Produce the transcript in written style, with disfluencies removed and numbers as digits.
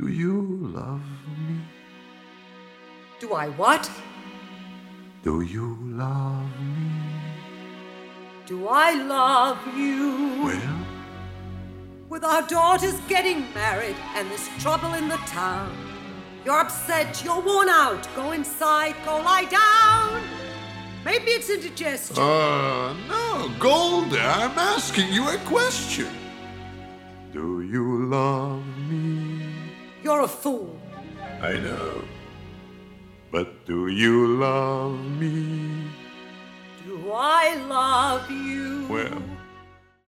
Do you love me? Do I what? Do you love me? Do I love you? Well, With our daughters getting married and this trouble in the town, you're upset, you're worn out. Go inside, go lie down. Maybe it's indigestion. No, Goldie, I'm asking you a question. Do you love me? You're a fool. I know. But do you love me? Do I love you? Well,